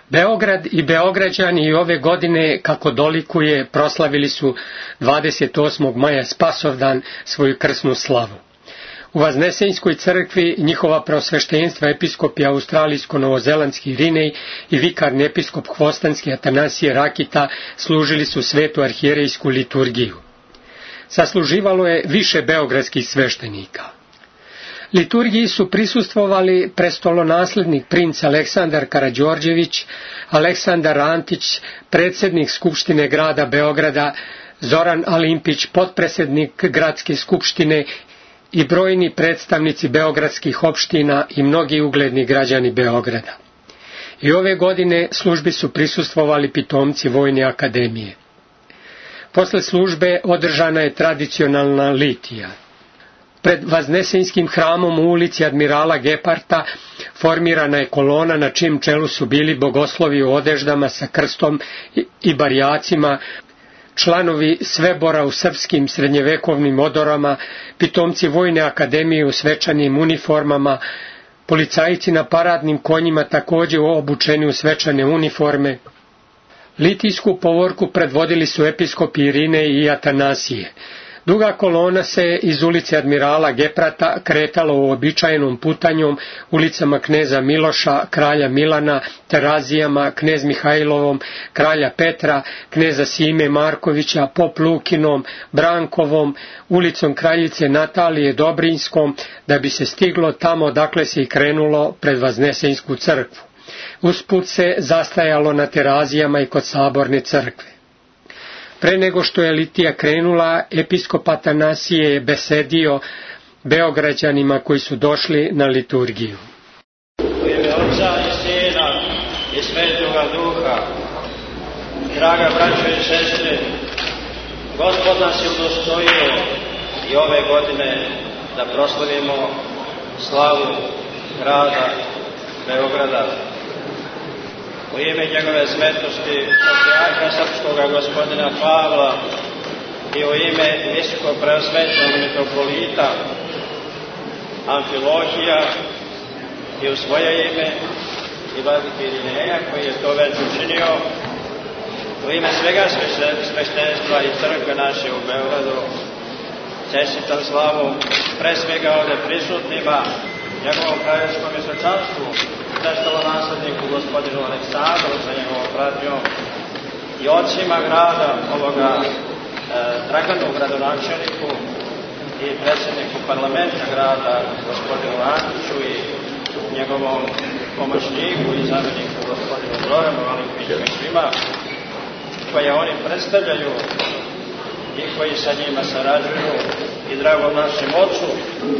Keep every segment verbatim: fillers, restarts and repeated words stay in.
Beograd i Beograđani i ove godine, kako dolikuje, proslavili su dvadeset osmog maja Spasovdan svoju krsnu slavu. U Vaznesenjskoj crkvi njihova preosveštenstva episkopi australijsko-novozelandski Rinej i vikarni episkop Hvostanski Atanasije Rakita služili su svetu arhijerejsku liturgiju. Sasluživalo je više beogradskih sveštenika. Liturgiji su prisustvovali prestolonaslednik princ Aleksandar Karađorđević, Aleksandar Antić, predsjednik Skupštine grada Beograda, Zoran Alimpić, potpredsjednik gradske skupštine i brojni predstavnici beogradskih opština i mnogi ugledni građani Beograda. I ove godine službi su prisustvovali pitomci Vojne akademije. Posle službe održana je tradicionalna litija. Pred Vaznesenjskim hramom u ulici Admirala Geparta formirana je kolona na čijem čelu su bili bogoslovi u odeždama sa krstom i barjacima, članovi svebora u srpskim srednjevekovnim odorama, pitomci Vojne akademije u svečanim uniformama, policajci na paradnim konjima također obučeni u svečane uniforme. Litijsku povorku predvodili su episkopi Irine i Atanasije. Duga kolona se iz ulice Admirala Geprata kretala uobičajenom putanjom ulicama kneza Miloša, kralja Milana, Terazijama, knez Mihajlovom, kralja Petra, kneza Sime Markovića, pop Lukinom, Brankovom, ulicom kraljice Natalije Dobrinskom, da bi se stiglo tamo odakle se i krenulo pred Vaznesenjsku crkvu. Usput se zastajalo na Terazijama i kod saborne crkve. Pre nego što je litija krenula, episkop Atanasije je besedio Beograđanima koji su došli na liturgiju. U ime Otca i Sina i Svetoga Duha, draga braćo i sestre, Gospod nas je udostojio i ove godine da proslavimo slavu grada Beograda. U ime njegove svetosti patrijarha srpskoga gospodina Pavla i u ime visoko preosvećenog mitropolita Amfilohija i u svoje ime i vladike Irineja koji je to već učinio, u ime svega sveštenstva i crkve naše u Beogradu, čestitam slavu pre svega ovdje prisutnima, njegovom kraljevskom visočanstvu, prestolonasledniku gospodinu Aleksandru sa njegovom pratnjom i ocima grada ovoga e, Draganu gradonačelniku i predsjedniku parlamenta grada gospodinu Antiću i njegovom pomoćniku i zamjeniku gospodinu Zoranu Alimpiću i svima koje oni predstavljaju i koji sa njima sarađuju i dragom našem ocu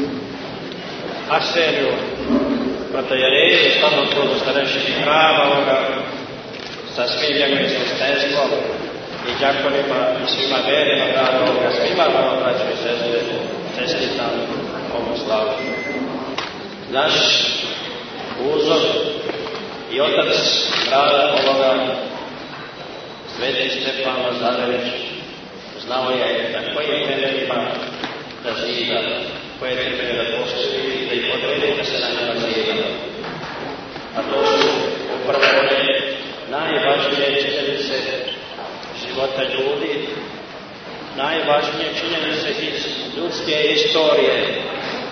Arseniju protojereji, stanom trudu starešini hrama ovoga, sa svim njegovim sveštenstvom i đakonima i svima verima grada ovoga, svima vam, braćo i sestre, čestitam ovu slavu. Naš uzor i otac grada ovoga, Sveti Stefan Lazarević, znao je na kojim temeljima da zida, koje temelje da postoji i da ih odredi da se na njima zida. A to su upravo one najvažnije činjenice života ljudi, najvažnije činjenice iz ljudske istorije.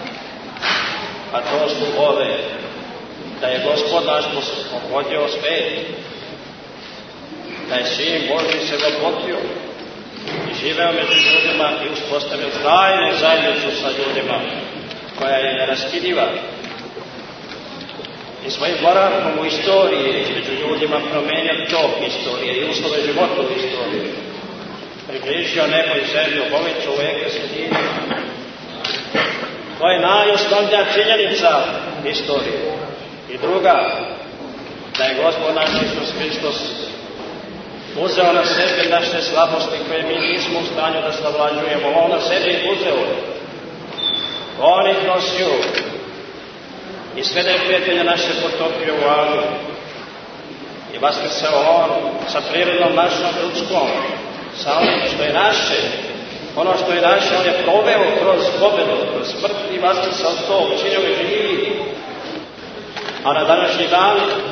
A to su ove, da je Gospod naš oslobodio svet, da je Sin Božji se dopotio i živeo među ljudima i uspostavio trajnu zajednicu sa ljudima, koja je neraskidiva. I svojim boravkom u istoriji među ljudima promenio tok istorije i uslove života u istoriji. Približio nebo i zemlju, povećao veke sredine. To je najosnovnija činjenica istorije. I druga, da je Gospod naš Isus Hristos uzeo na sebe naše slabosti koje mi nismo u stanju da savlađujemo. On na sebe ih uzeo. On ih nosio. I sve neprijatelje naše potopio u adu. I vaskrsao on sa prirodnom našom ljudskom, sa onim što je naše. Ono što je naše, on je proveo kroz pobedu, kroz smrt i vaskrsao to, učinio je živi. A na današnji dan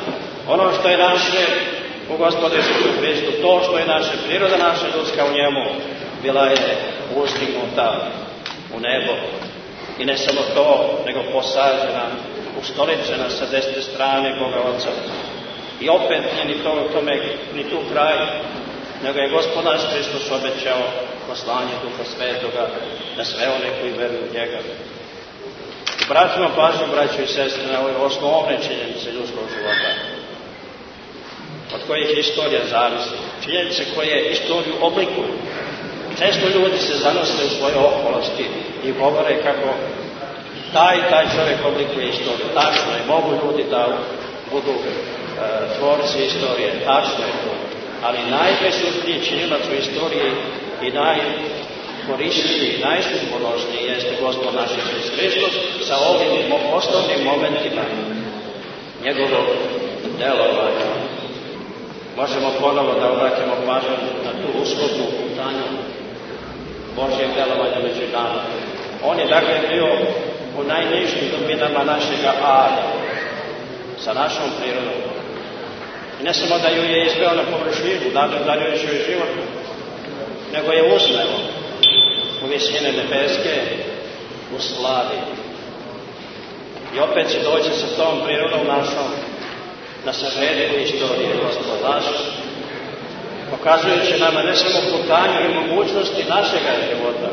Ono što je naše u Gospodu Isusu Hristu, to što je naše priroda, naša ljudska u njemu, bila je uzdignuta u nebo. I ne samo to, nego posađena, ustoličena sa desne strane Boga Oca. I opet nije ni to, tome, ni tu kraj, nego je Gospod naš Hristos obećao poslanje Duha Svetoga na sve one koji veruju u njega. Obratimo pažnju, braćo i sestre, na ove osnovne činjenice ljudskog života, od kojih istorija zavisi. Činjenice koje istoriju oblikuju. Često ljudi se zanose u svoje okolosti i govore kako taj taj čovjek oblikuje istoriju. Tačno je, mogu ljudi da budu e, tvorci istorije, tačno je to. Ali najpresudniji činilac u istoriji i najkorisniji, najsudbonosniji jeste Gospod naš Isus Hristos sa ovim osnovnim momentima njegovog delovanja. Možemo ponovo da obratimo pažnju na tu ushodnu putanju Božjeg delovanja među nama. On je dakle bio u najnižim dubinama našega ada, sa našom prirodom. I ne samo da ju je izveo na površinu, darujući joj život, nego je uzneo u visine nebeske, u slavi. I opet će doći sa tom prirodom našom na sažetku istorije Gospod naš, pokazujući nama ne samo putanju i mogućnosti našega života,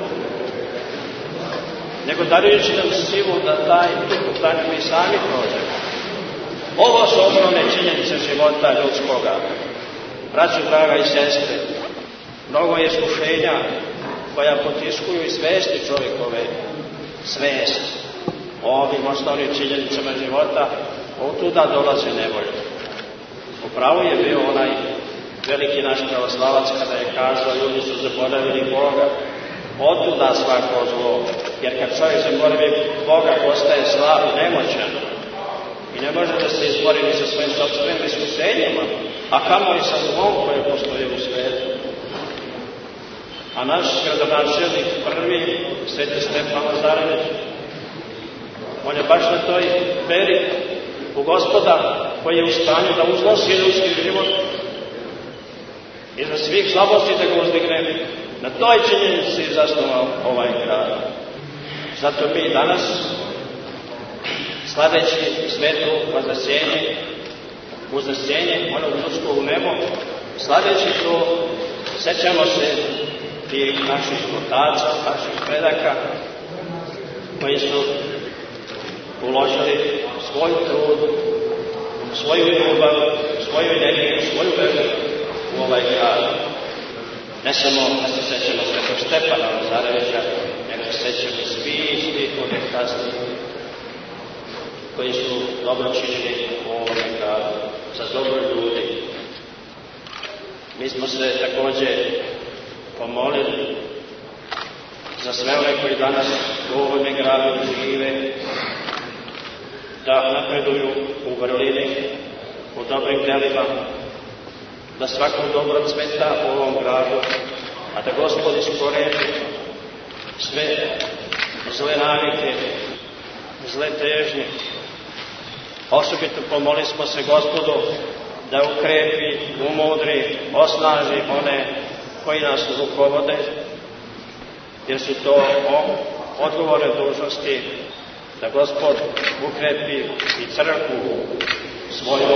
nego darujući nam silu da taj tu putanju mi sami prođemo. Ovo su osnovne činjenice života ljudskoga. Braćo, draga i sestre, mnogo je iskušenja koja potiskuju i svesti čovjekove svest o ovim osnovnim činjenicama života, otuda dolaze nevolje. Upravo je bio onaj veliki naš pravoslavac kada je kazao ljudi su zaboravili Boga. Otuda svako zlo, jer kad čovjek zaboravi Boga postaje slab i nemoćan i ne može da se izbori ni sa svojim sopstvenim iskušenjima, a kamoli sa zlom koje postoje u svijetu. A naš gradonačelnik prvi, Sveti Stefan Lazarević, on je baš na toj veri u Gospoda koji je u stanju da uznosi ljudski život i za svih slabosti da ga uzdigne. Na toj činjenici zasnovao ovaj grad. Zato mi danas, slaveći svetu Vaznesenje, uznesenje onog ljudskog u nebo, slaveći to, sećamo se tih naših otaca, naših predaka, koji su uložili svoj trud, svoju ljubav, svoju energiju, svoju veru u ovaj grad. Ne samo da se sećamo Svetog Stefana Lazarevića, nego se sećamo svih tih onih kasnih koji su dobro činili u ovom gradu, za dobro ljudi. Mi smo se također pomolili za sve one koji danas u ovom gradu žive, da napreduju u vrlini, u dobrim delima, da svako dobro cveta u ovom gradu, a da Gospod iskoreni sve zle navike, zle težnje. Osobito pomoli smo se Gospodu da ukrepi, umudri, osnaži one koji nas rukovode, jer su to odgovorne dužnosti, da Gospod ukrepi i crkvu svoju,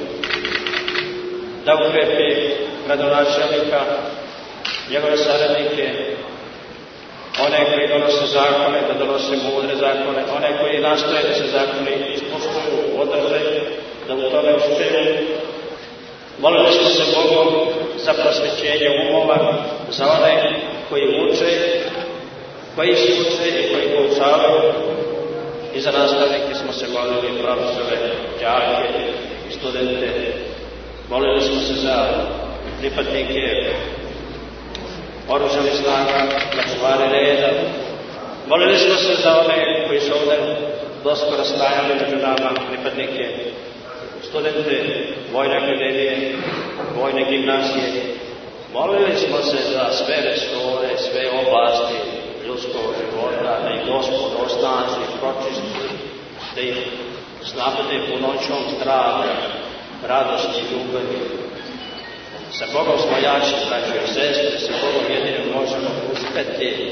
da ukrepi gradonačelnika, njegove saradnike, one koji donose zakone, da donose mudre zakone, one koji nastoje da se zakoni ispoštuju, održe, da u tome uspiju. Molili smo se Bogom za prosvećenje umova, za one koji uče, koji se uče i koji poučavaju, i za nastavnike smo se molili, profesore, đake i studente. Molili smo se za pripadnike oružanih snaga, za čuvare reda. Molili smo se za one koji su ovdje doskoro stajali među nama, pripadnike, studente Vojne akademije, Vojne gimnazije. Molili smo se za sve resore, sve oblasti ljudskog života, da ih Gospod osnaži, pročisti, da ih snabde punoćom zdravlja, radosti i ljubavi. Sa Bogom smo jači, braćo i sestre, sa Bogom jedino možemo uspeti.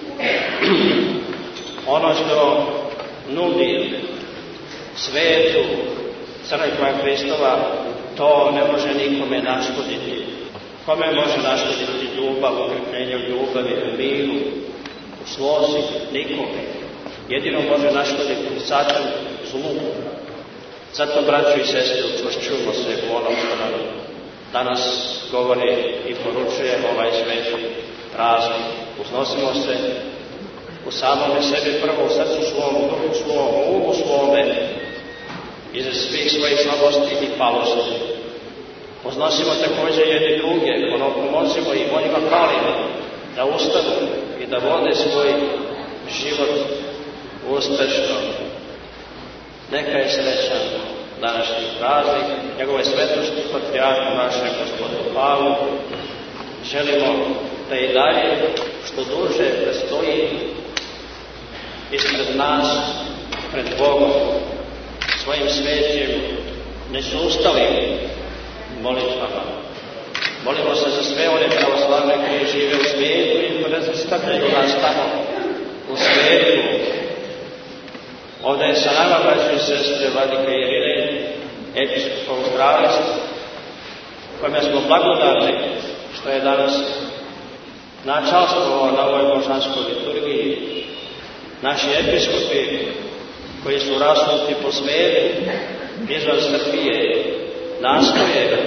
Ono što nudi svetu crkva Hristova, to ne može nikome naškoditi. Kome može naškoditi ljubav, ukrepljenje u ljubavi, u miru, u slozi? Nikome. Jedino može naškoditi Satan, zlu. Zato, braćo i sestre, učvršćujmo se u onom što nam danas govori i poručuje ovaj sveti praznik. Uznosimo se u samome sebi prvo, u srcu svom, u duhu svom, u umu svome, iza svih svojih slabosti i palosti. Uznosimo također jedni druge, ono pomozimo i onima palima da ustanu i da vode svoj život uspešno. Neka je srećan današnji praznik, njegove svetosti patrijarhu našem gospodinu Pavlu. Želimo da i dalje što duže prestoji ispred nas, pred Bogom, svojim svetim, nesustavim molitvama. Molimo se za sve one pravoslavne koji žive u svijetu i predstavljaju nas tamo u svijetu. Ovdje je sa nama, braći i sestre, vladika Irine, episkopa Australijska, kojima smo blagodarni što je danas načastvovao na ovoj božanskoj liturgiji. Naši episkopi koji su rasuti po svijetu, izvan Srbije, nastoje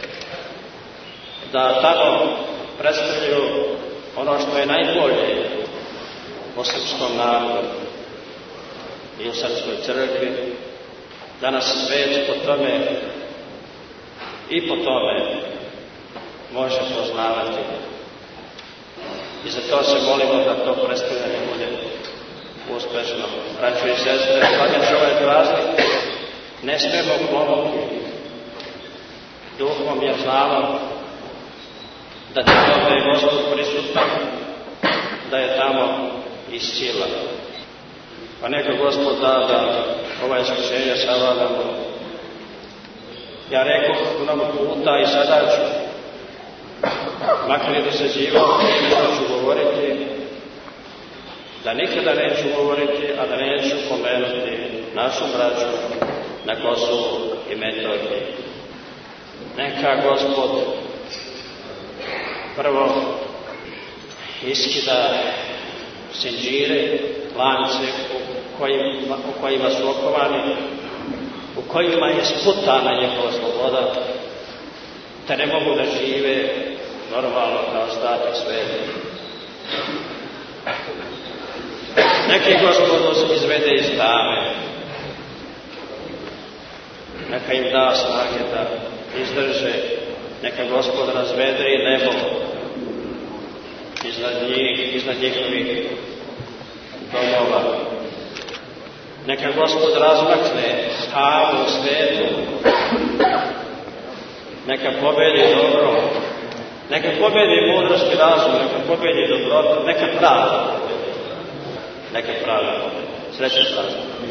da tamo predstavljaju ono što je najbolje o srpskom narodu i u srpskoj crkvi. Danas svijet po tome i po tome može poznavati. I zato se molimo da to predstavljanje bude uspešno. Braćo i sestre, slaveći ovaj praznik, ne smemo klonuti duhom, jer znamo da tamo je Gospod prisutan, da je tamo i sila. Pa neka Gospod da da ova iskušenja savladamo. Ja rekao mnogo puta i sada ću, makar je dosađivao, neću govoriti, da nikada neću govoriti, a da neću pomenuti našu braću na Kosovu i Metohiji. Neka Gospod prvo iskida sinđire, lance u kojima, u kojima su okovani, u kojima je sputana njihova sloboda, te ne mogu da žive normalno kao ostatak sveta. Neka ih Gospod izvede iz tame, neka im da snage da izdrže, neka Gospod razvedri nebo iznad njih, iznad njihovih domova. Neka Gospod razmakne havu u svetu, neka pobedi dobro, neka pobedi mudrost i razum, neka pobedi dobrotu, neka pravda, neka pravda pobedi. Srećan praznik.